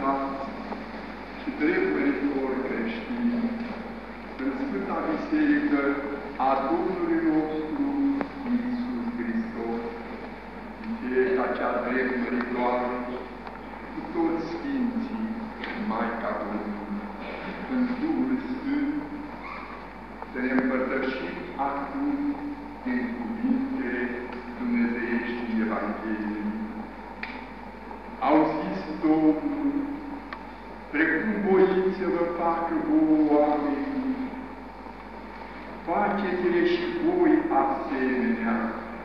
minunat și drept meritor creștin în Sfânta Biserică a Domnului nostru Iisus Hristos, Biserica cea drept măritoare, cu toți Sfinții, Maica Domnului, în Duhul Sfânt, să ne împărtășim acum din cuvintele dumnezeiești Evangheliei. Au zis Domnul, precum voiți să vă facă vouă oamenii, faceți-le și voi asemenea.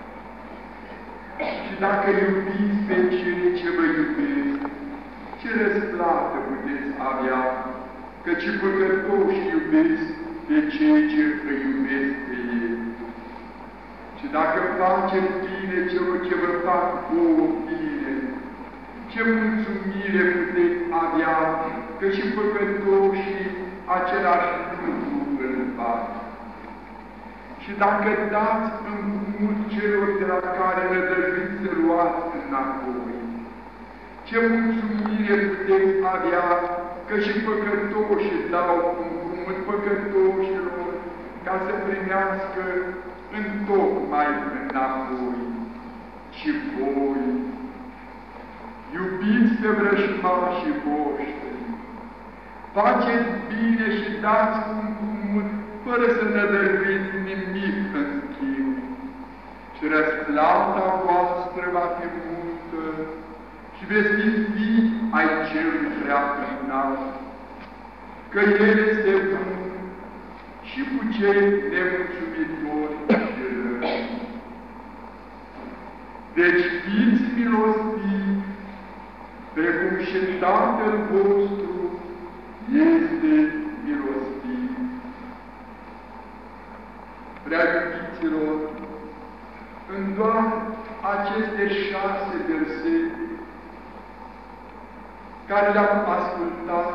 Și dacă iubiți pe cei ce vă iubesc, ce răsplată puteți avea, căci păcătoși iubesc pe cei ce îi iubesc pe ei. Și dacă faceți bine celor ce vă fac vouă bine, ce mulțumire puteți avea, că și păcătoșii același lucru îl fac. Și dacă dați împrumut celor de la care rădăjiți să luați înapoi, ce mulțumire puteți avea, că și păcătoșii dau împrumut păcătoșilor ca să primească întocmai înapoi. Și voi, iubiți pe vrăjmașii voștri, faceți bine și dați împrumut fără să nădăjduiți nimic în schimb. Și răsplata voastră va fi multă și veți fi fii ai celui prea înalt, că El este bun și cu cei nemulțumitori și răi. Deci fiți milostivi, precum și Tatăl vostru este milostiv. Prea iubiților, în doar aceste 6 versete care le-am ascultat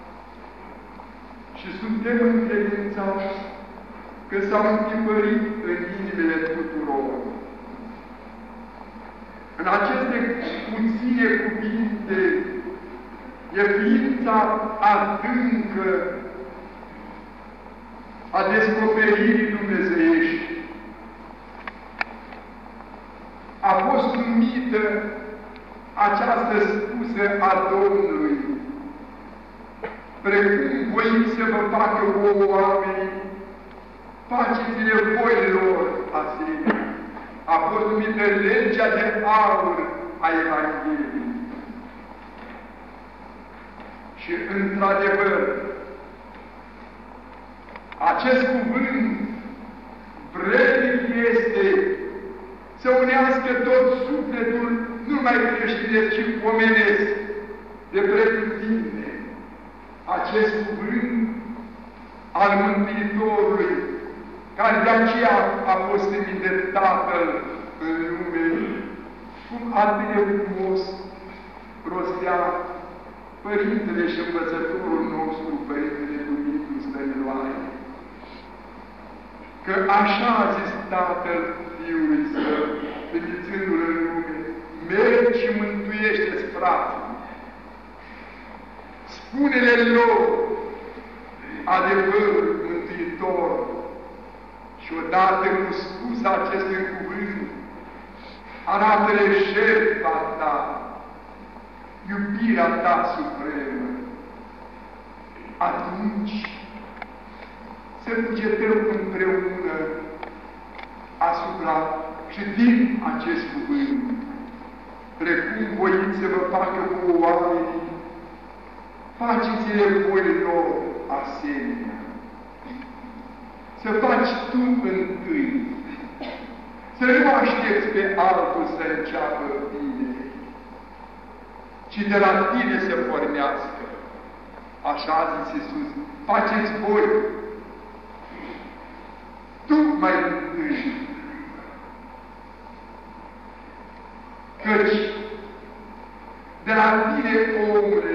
și suntem încredințați că s-au întipărit în inimile tuturor. În aceste puține cuvinte e ființa adâncă a descoperirii dumnezeiești. A fost numită această spusă a Domnului, precum voiți să vă facă vouă oamenii, faceți-le voi lor asemenea. A fost numită legea de aur a Evangheliei. Și într-adevăr, acest cuvânt vrednic este să unească tot sufletul, nu numai creștinesc, ci omenesc, de pretutindene. Acest cuvânt al Mântuitorului, care de aceea a fost trimis de Tatăl în lume, cum atât de frumos rostea Părintele și Învățătorul nostru, Părintele Dumitru Stăniloae, că așa a zis Tatăl Fiului Său, trimițându-L în lume, mergi și mântuiește-ți frații. Spune-le lor adevărul mântuitor. Și odată cu spus acestui cuvânt, arată-le jertfa ta, iubirea ta supremă. Atunci să cugetăm împreună asupra și din acest cuvânt, precum voiți să vă facă vouă oamenii, faceți-le voi lor asemenea. Să faci tu întâi, să nu aștepți pe altul să înceapă bine, ci de la tine să pornească. Așa a zis Iisus, faceți voi, tu mai întâi. Căci de la tine, omule,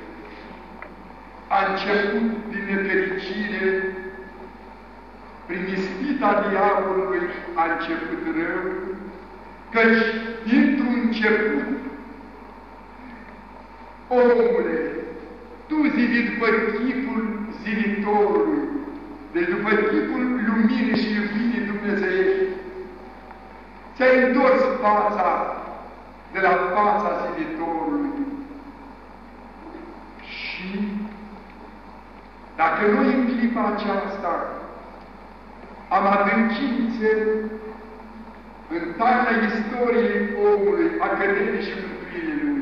a început din nefericire, prin ispita diavolului a început rău, căci dintr-un început, omule, tu zidit după chipul ziditorului, deci după chipul luminii și iubirii dumnezeiești, ți-ai întors fața de la fața ziditorului. Și dacă noi în clipa aceasta am adâncințe în taina istoriei omului, a căderii și mântuirii lui,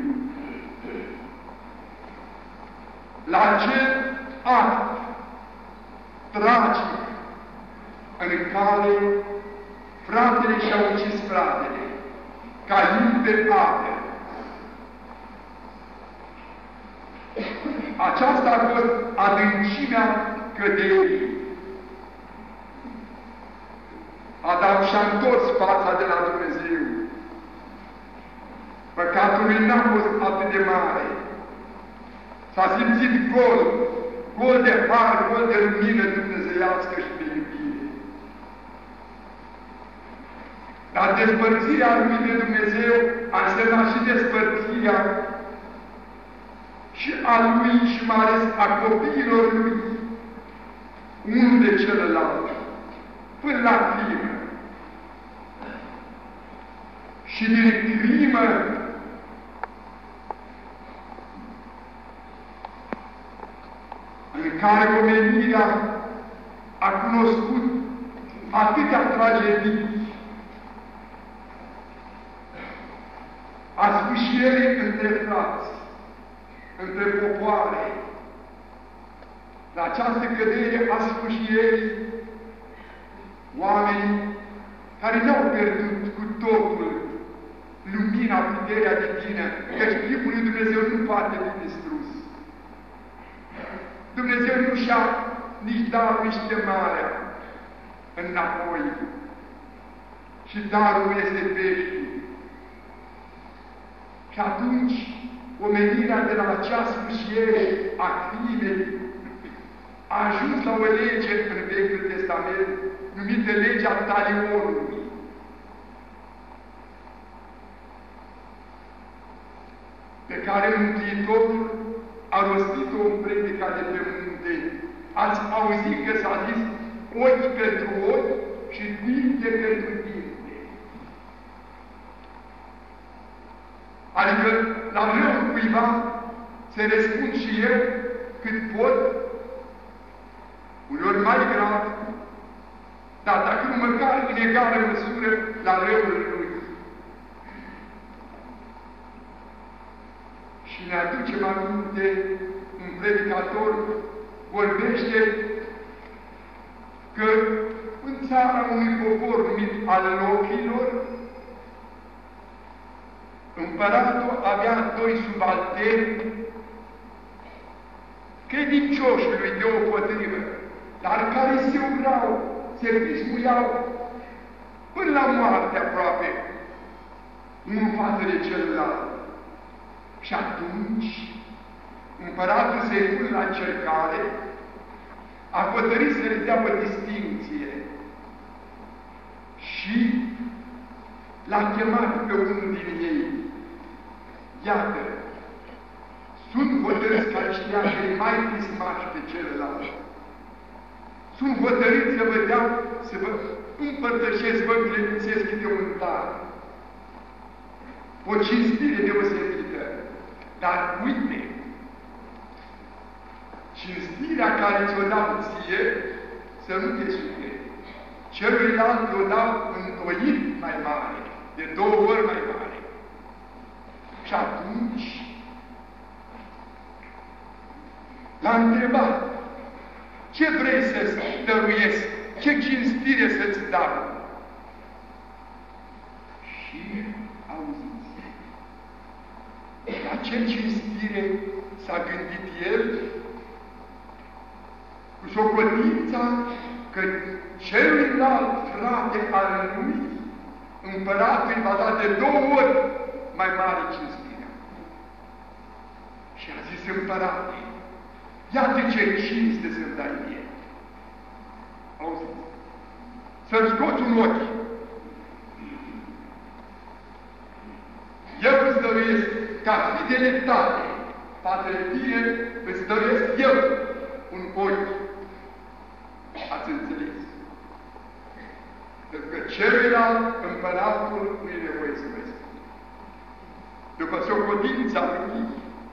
la acel act tragic în care fratele și-a ucis fratele, Cain pe Abel. Aceasta a fost adâncimea căderii. Adam și-a întors fața de la Dumnezeu. Păcatul lui n-a fost atât de mare. S-a simțit gol, gol de har, gol de lumină dumnezeiască și de iubire. Dar despărțirea lui de Dumnezeu a însemnat și despărțirea și a lui și mai ales a copiilor lui, unul de celălalt, până la crimă. Și din crimă în care omenirea a cunoscut atâtea tragedii, a sfâșierii între frați, între popoare, la această cădere a sfâșierii, oamenii care n-au pierdut cu totul lumina, puterea divină, căci chipul lui Dumnezeu nu poate fi distrus. Dumnezeu nu și-a nici darul, nici chemarea înapoi. Și darul este veșnic. Și atunci, omenirea de la acea sfârșire a crimei a ajuns la o lege în Vechiul Testament, numită legea talionului. Pe care Mântuitorul a rostit-o în predica de pe munte. Ați auzit că s-a zis ochi pentru ochi și dinte pentru dinte. Adică la rău cuiva se răspund și eu cât pot, uneori mai grav, dar dacă nu măcar în egală măsură la răul lui. Și ne aducem aminte, un predicator vorbește că în țara unui popor numit al Lochilor, împăratul avea doi subalterni credincioși lui deopotrivă, dar care se urau, se pismuiau până la moarte aproape, unul față de celălalt. Și atunci, împăratul să-i pune la încercare, a hotărât să le dea o distinție și l-a chemat pe unul din ei. Iată, sunt hotărâți care știa că e mai pismași pe celălalt. Sunt hotărâți să vă dau, să vă împărtășesc, vă încredințesc câte un dar. O cinstire deosebită. Dar uite, cinstirea care ți-o dau ție, să nu te superi. Celuilalt o dau întoit mai mare, de 2 ori mai mare. Și atunci l-a întrebat, ce vrei să-ți dăruiesc? Ce cinstire să-ți dau? Și auziți, la ce cinstire s-a gândit el? Cu socotința că celuilalt frate al lui, împăratul îi va da de 2 ori mai mare cinstirea. Și a zis împărate, iată ce cinste să-mi dai mie. Auziți? Să-mi scoți un ochi. Eu îți dăruiesc ca fidelitate față de tine, îți dăruiesc ochi. Ați înțeles? Pentru că celuilalt împăratul nu e nevoie să mai spun. După socotința lui,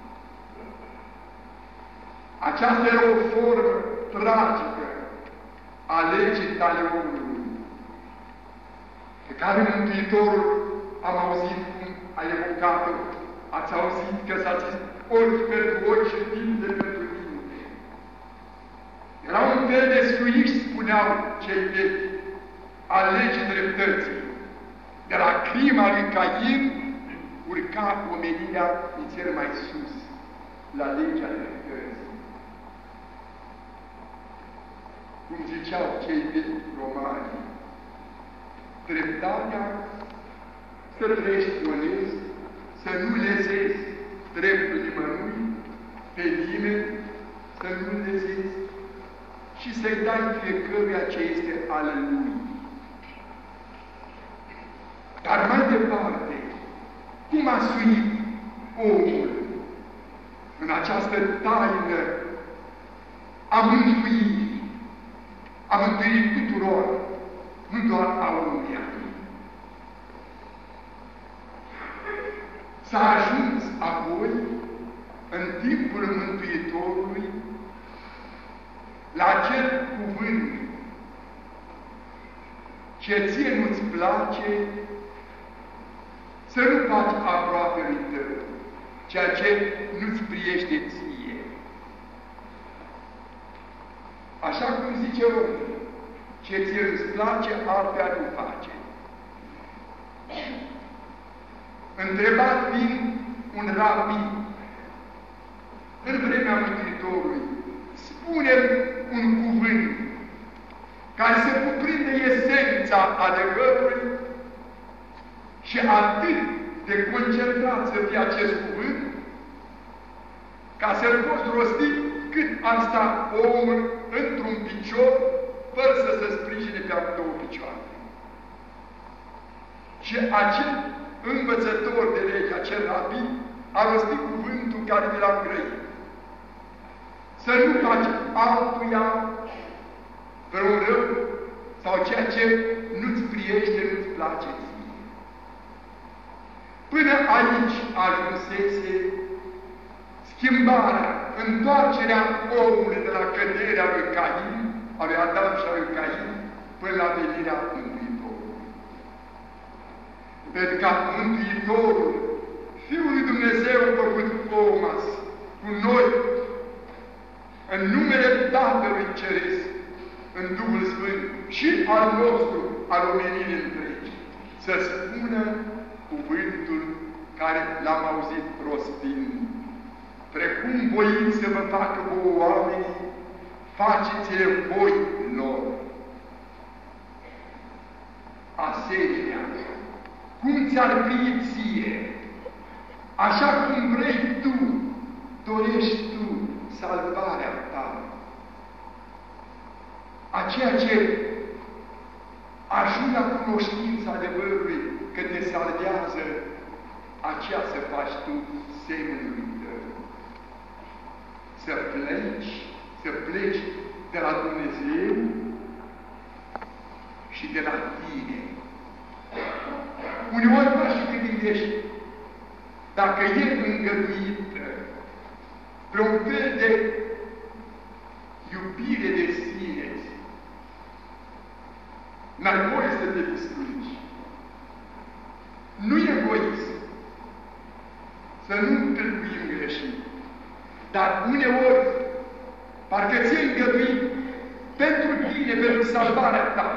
aceasta era o formă tragică a legii tale omului, pe care Mântuitorul am auzit cum a evocat-o. Ați auzit că s-a zis ochi pentru ochi și dinte pentru dinte. Era un fel de scuiș, spuneau cei vechi, a legii dreptății. De la crima lui Cain urca omenirea în cel mai sus, la legea dreptății. Cum ziceau cei vechi romani, dreptatea să trăiești onest, să nu lezezi dreptul nimănui, pe nimeni, să nu lezezi și să-i dai fiecăruia ce este al lui. Dar mai departe, cum a suit omul în această taină a mântuirii, a mântuirii tuturor, nu doar a unuia. S-a ajuns apoi, în timpul Mântuitorului, la acel cuvânt: ce ție nu-ți place, să nu faci aproapelui tău ceea ce nu-ți priește ție. Așa cum zice omul, ce ție îți place, altea nu face. Întrebat fiind un rabi în vremea Mântuitorului, spune-mi un cuvânt care să cuprinde esența adevărului și atât de concentrat să fie acest cuvânt, ca să-l poți rosti cât ar sta omul într-un picior, fără să se sprijine pe două picioare. Și acel învățător de lege, acel rabi, a rostit cuvântul care vi l-am grăit. Să nu faci altuia vreun rău sau ceea ce nu-ți priește, nu-ți place ție. Până aici ajunsese schimbarea, întoarcerea omului de la căderea lui Cain, a lui Adam și a lui Cain, până la venirea Mântuitorului. Pentru că Mântuitorul, Fiul lui Dumnezeu făcut Omas, cu noi, în numele Tatălui Ceresc, în Duhul Sfânt și al nostru, al omenirii întregi, să spună cuvântul care l-am auzit rostind: precum voiți să vă facă vouă oamenii, faceți-le voi lor. Asemenea, cum ți-ar plie ție, așa cum vrei tu, dorești tu salvarea ta. Aceea ce ajunge la cunoștința adevărului că te salvează, aceea să faci tu semnului tău. Să pleci de la Dumnezeu și de la tine. Uneori faci și te gândești, dacă e îngăduită pe un fel de iubire de sine, n-ai voie să te distrugi. Nu e egoism să nu tâlcuim greșit, dar uneori parcă ți-e îngăduit pentru tine, pentru salvarea ta,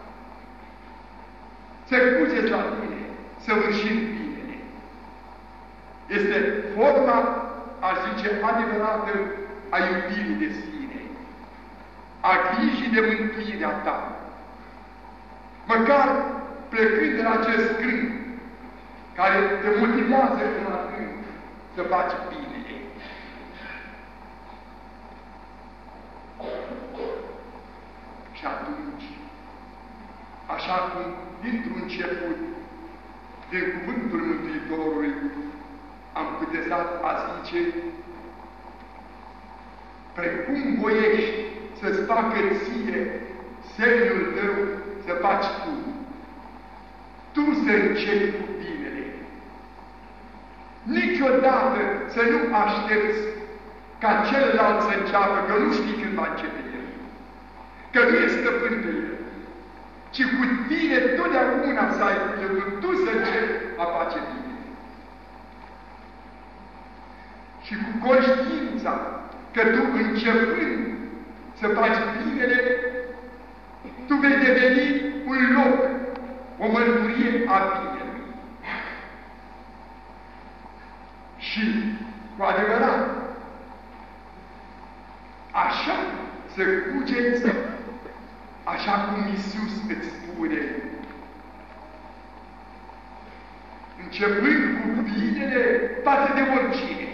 să cugeți la tine, să vârșim binele. Este forma, aș zice, adevărată a iubirii de sine, a grijii de mântuirea ta. Măcar plecând de la acest gând care te motivează în adânc să faci binele. Și atunci, așa cum dintr-un început, din cuvântul Mântuitorului, am cutezat a zice precum voiești să-ți facă ție semnul tău să faci tu. Tu să începi cu binele. Niciodată să nu aștepți ca celălalt să înceapă, că nu știi când va începe el, că nu e stăpân pe el, ci cu tine totdeauna să ai cugetul, tu să începi a face bine. Și cu conștiința că tu începând să faci binele, tu vei deveni un loc, o mărturie a binelui. Și, cu adevărat, așa să cugeți, așa cum Iisus îți spune, începând cu binele față de oricine.